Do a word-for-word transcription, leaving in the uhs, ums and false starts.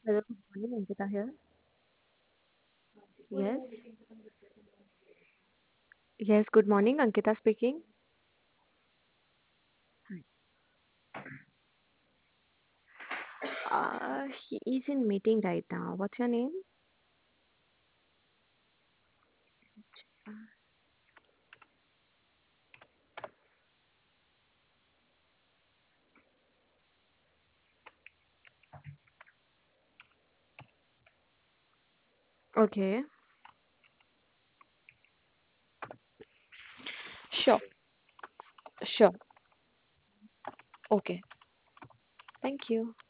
Hello, good morning, Ankita here. Yes. Yes, good morning, Ankita speaking. Uh, he is in meeting right now. What's your name? Okay, sure, sure. Okay, thank you.